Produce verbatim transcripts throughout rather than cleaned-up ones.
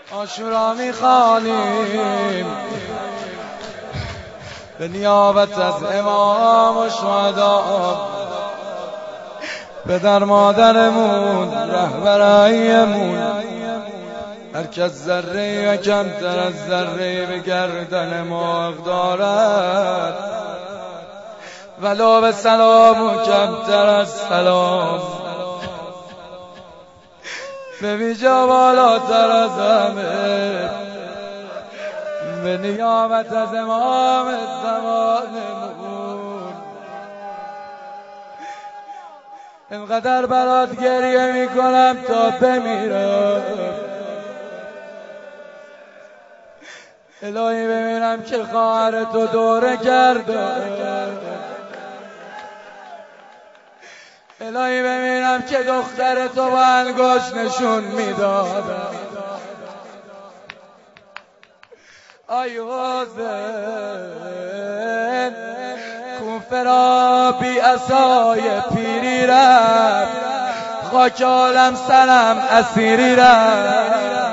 عاشورا میخوانیم به نیابت از امام و شهدا، پدر مادرمون، رهبرایمون، هر کس ذره کمتر از ذره به گردن ما دارد ولو به سلام و کمتر از سلام، به ویژه بالاتر از همه به نیابت از امام زمانمون. اینقدر برات گریه میکنم تا بمیرم، الهی ببینم که خواهر تو دوره کرده، الهی ببینم که دختر تو با انگشت نشون میداد. آی حسین کوفه را بی عصای پیری رفت، خاک عالم سرم اسیری رفت،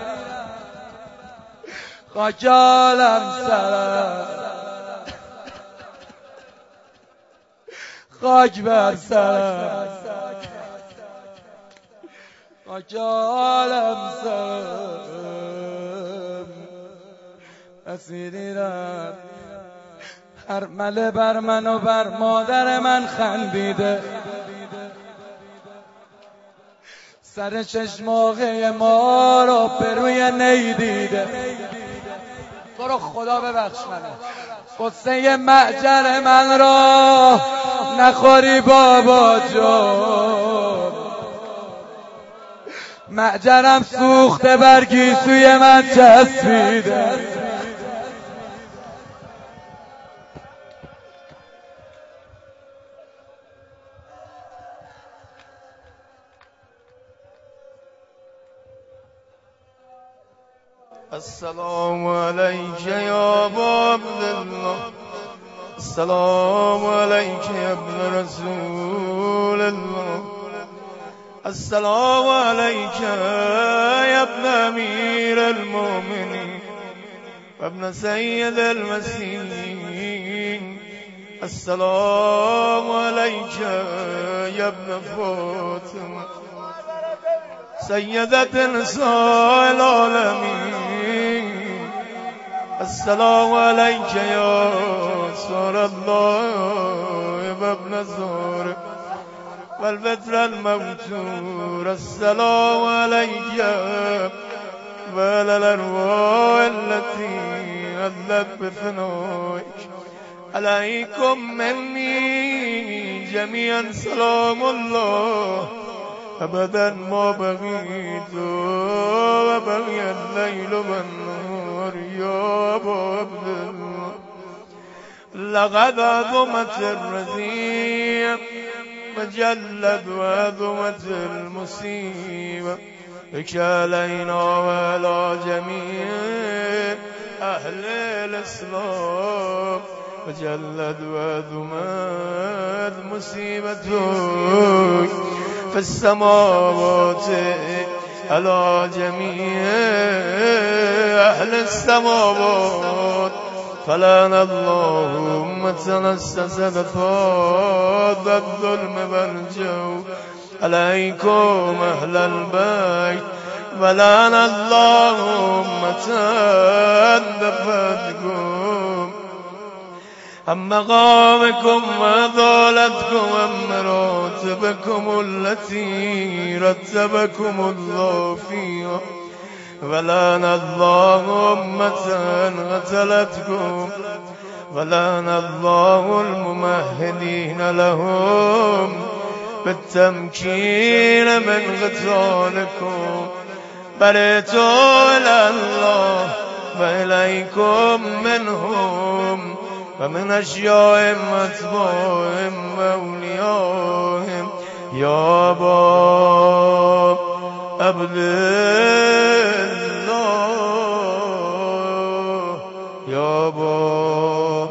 خاک عالم سرم خاک بر سرم، خاک عالم سرم اسیری رفت. هر مله بر من و بر مادر من خندیده، سر چشماغه ما رو به روی نیدیده. تو رو خدا ببخش منو، قصه معجر من را نخوری بابا جان، معجرم سوخته بر گیسوی من چسبیده. السلام علیک یا ابا عبدالله، السلام علیک یا ابن رسول الله، السلام علیک یا ابن امیر المؤمنین و ابن سید المسیحین، السلام علیک یا ابن فاطمه سیدت نساء العالمین، السلام علیک یا سار الله و ابن زهره و البدر الموتور، السلام علیک و الارواح التي أذلت بفنائك، علیکم منی جمیعا سلام الله ابدا ما بقیت و بقی اللیل و النهار یا ابا عبدالله. لقد عظمت الرزیع و جلد و عظمت المصیبه بک علینا و علی جمیع اهل الاسلام و جلد و عظمت مصیبتک في السماوات على جميع أهل السماوات، فلعن الله أمة استسلفت الظلم والجور، عليكم أهل البيت، ولعن الله أمة دفتكم هم مقامكم وعدالتكم هم مراتبكم التي رتبكم الله فيها، ولعن الله أمة قتلتكم، ولعن الله الممهدين لهم بالتمكين من قتالكم، برئتوا إلى الله وإليكم منهم ومن أشيائهم وأتباعهم وأوليائهم يا أبا عبدالله، يا أبا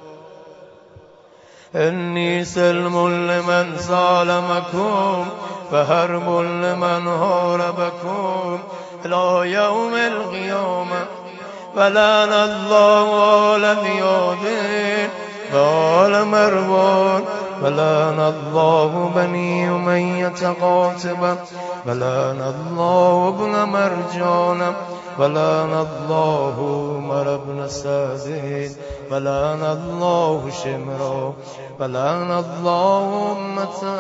إني سلم لمن سالمكم فهرب لمن هاربكم إلى يوم القيامة ولعن الله آل زياد وآل مروان ولعن الله بني أمية قاتبا ولعن الله ابن مرجان ولعن الله عمر بن سعد ولعن الله شمرا ولعن الله أمة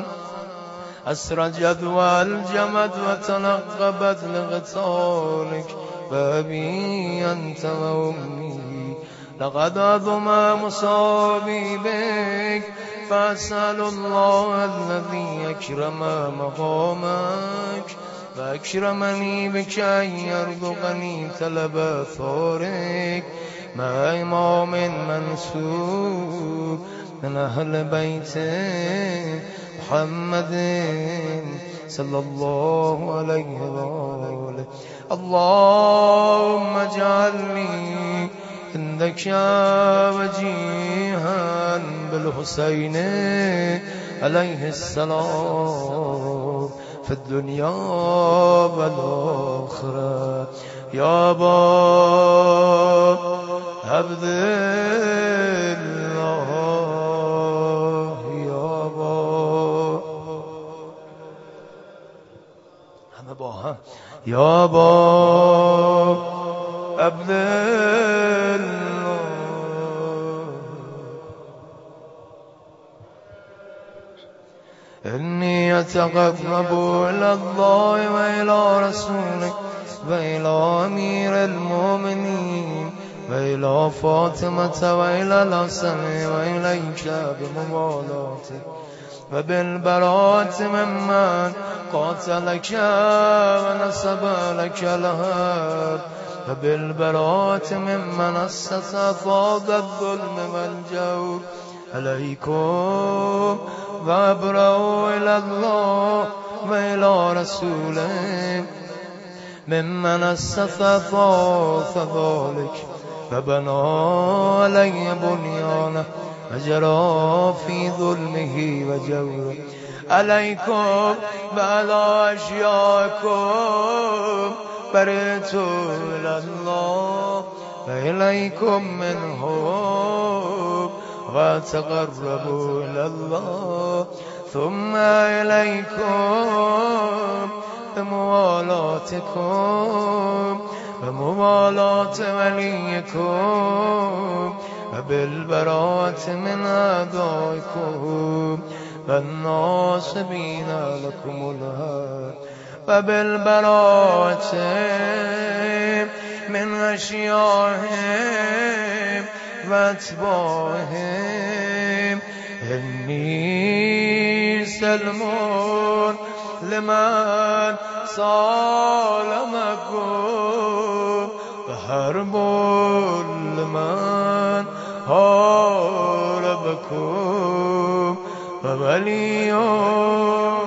أسرجت والجمت وتنقبت لقتالك فأبي أنت وأمي لقد عظم مصابي بك فأسأل الله الذي أكرم مقامك فأكرمني بك أن يرزقني طلب ثارك مع إمام منسوب من أهل بيت محمد صلى الله عليه وآله. اللهم اجعلني عندك وجيها بالحسين عليه السلام في الدنيا والآخرة يا أبا عبد الله يا أبا همه با هم يا أبا عبد الله إني أتقرب إلى الله وإلى رسوله وإلى أمير المؤمنين وإلى فاطمة وإلى الحسن وإليك بموالاتك وبالبراءة ممن قاتلك ونسب لك الهاب وبالبراءة ممن أسس فوق الظلم والجور عليكم وأبرأوا إلى الله وإلى رسوله ممن أسس فوق ذلك فبنى علي بنيانه وجرى في ظلمه وجوره عليكم وعلى أشياءكم برئت إلى الله وإليكم منهم وتقربوا إلى الله ثم إليكم بموالاتكم وموالاة وليكم وبالبراءة من أعدائكم والناصبين لكم الهاد وبالبراءة من أشياءهم وأتباعهم إني سلمون لمن صالمكم وحرب لمن هاربكم ووليون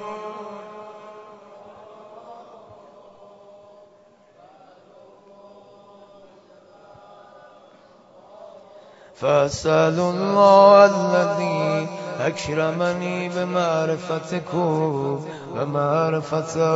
فأسأل الله الذي أكرمني بمعرفتكم ومعرفة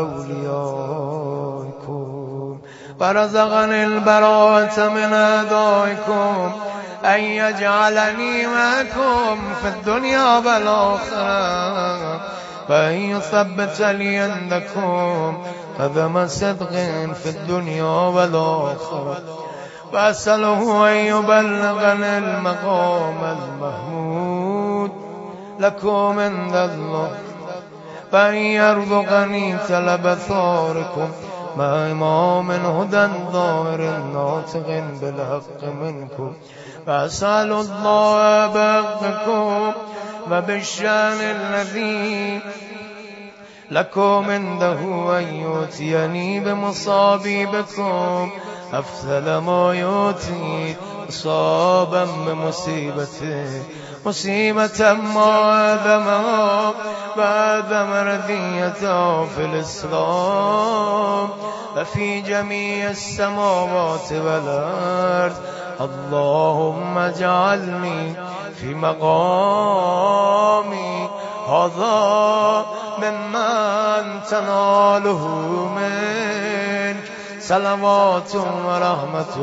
أوليائكم ورزقني البراءة من أعدائكم أن يجعلني معكم في الدنيا والآخرة وأن يثبت لي عندكم قدم صدق في الدنيا والآخرة وأسأله أن يبلغني المقام المحمود لكم عند الله وأن يرزقني طلب ثاركم مع إمام هدى ظاهر ناطق بالحق منكم وأسأل الله بحقكم وبالشأن الذي لكم عنده أن يؤتيني بمصابيبكم أفضل ما يؤتي مصابا بمصيبته مصيبة ما آدمها وآدم رديته في الإسلام وفي جميع السماوات والأرض. اللهم اجعلني في مقامي هذا ممن تناله منك صلوات ورحمة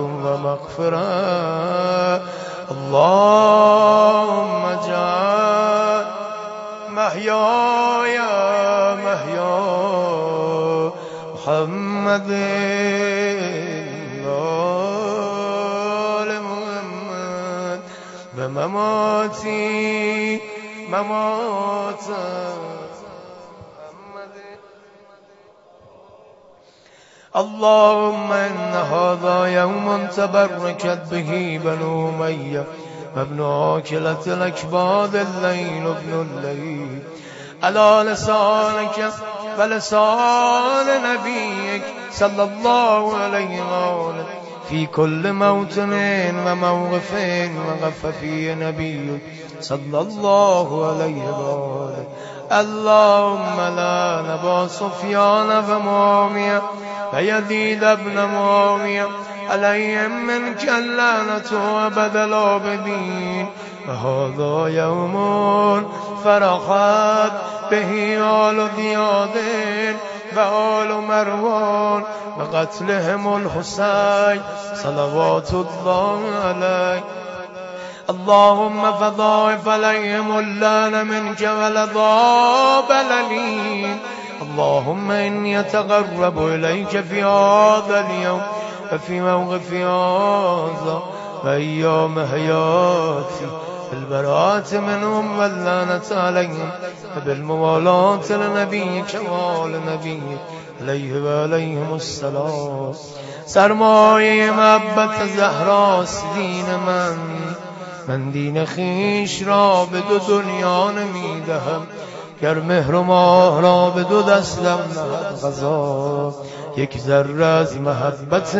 ومغفرة اللهم اجعل محياي محيا محمد آل محمد ومماتي ممات محمد اللهم إن هذا يوم تبركت به بنو أمية وابن آكلة الأكباد الليل ابن الليل على لسانك ولسان نبيك صلى الله عليه وآله في كل موطن وموقف وقف فيه نبيك صلى الله عليه وآله اللهم لا نبا سفيان ومعاوية ويزيد بن معاوية عليهم منك اللعنة أبد الآبدين وهذا يوم فرحت به آل زياد وآل مروان وقتلهم الحسين صلوات الله عليه اللهم فضاعف عليهم اللعن منك والعذاب الأليم اللهم إني أتقرب إليك في هذا اليوم وفي موقف هذا وأيام حياتي بالبراءة منهم واللعنة عليهم وبالموالاة لنبيك وآل نبيك عليه وعليهم السلام سرمایه محبت زهراست دین من من دین خیش را به دو دنیا نمیدهم گر مهر و ماه را به دو دستم نهد قضا یک ذره از محبت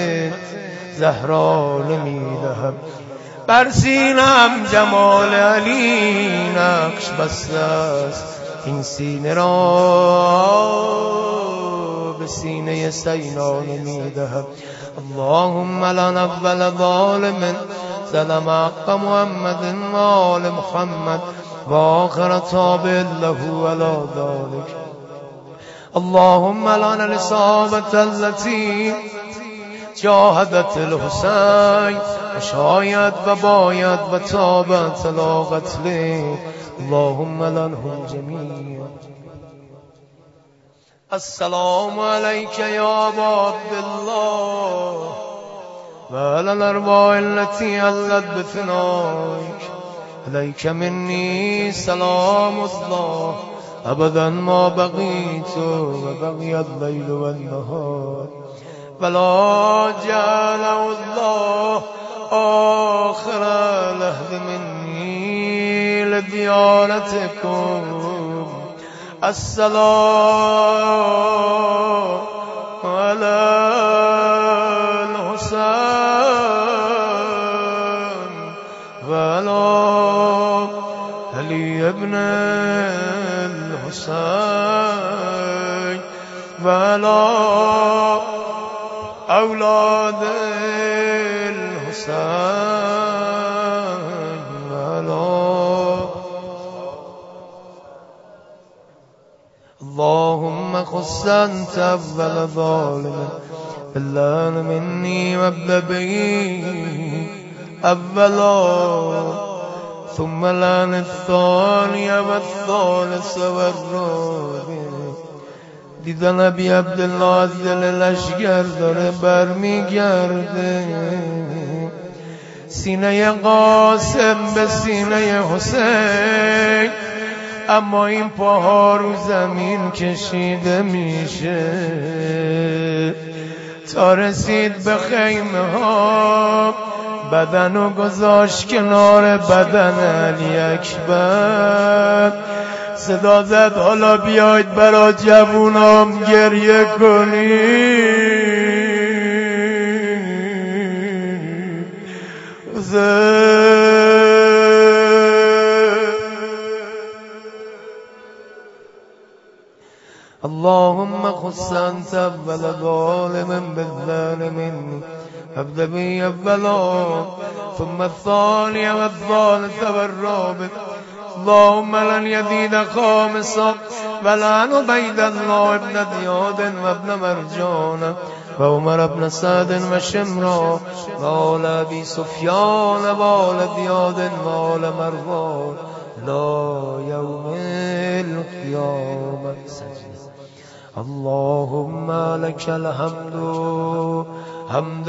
زهرا نمیدهم بر سینم جمال علی نقش بسته است این سینه را به سینه سینا نمیدهم اللهم لن اول ظالم ظلم حق محمد و آل محمد و آخر تابع له ولا ذلك اللهم لعن الإصابة التي جاهدت الحسين وشاید و باید و تابت لا قتله اللهم لعنهم جميعا السلام عليك يا أبا عبد الله وعلى الأرواح التي علت بفنائك عليك مني سلام الله أبدا ما بقيت وبقي الليل والنهار ولا جعله الله آخر لحظ مني لزيارتكم السلام على الحسين وعلى علي ابن الحسين وعلى أولاد الحسين وعلى اللهم خص أنت أول ظالم بالله مني وابدأ به أولا ثم لعن الثاني والثالث والرابع دیدن ابی عبدالله از دل لشگر داره برمیگرده سینه قاسم به سینه حسین اما این پاها رو زمین کشیده میشه تا رسید به خیمه ها بدنو گذاشت کنار بدن علی اکبر صدا زد حالا بیاید برا جوونام گریه کنید اللهم خص أنت أول ظالم بالظالمين ابدأ بي أولا ثم الثاني والثالث والرابع اللهم لن يزيد خامسا ولعن عبيد الله ابن زياد وابن مرجان وعمر بن سعد وشمرا وآل أبي سفيان وآل زياد وآل مروان لا يوم القيامة. اللهم لك الحمد حمد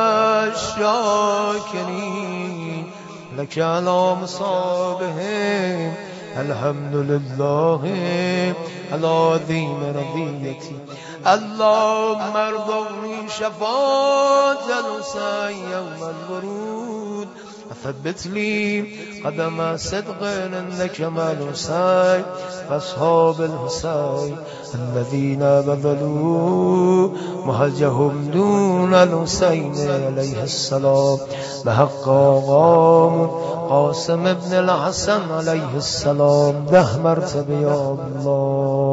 الشاكرين لك على مصابهم الحمد لله على عظيم رضيتي. اللهم ارضني شفاعة الحسين يوم الورود وثبت لي قدم صدق عندك مع الحسين فأصحاب الحسين الذين بذلوا مهجهم دون الحسين عليه السلام بحق آقام قاسم ابن الحسن عليه السلام ده مرتبه يا الله.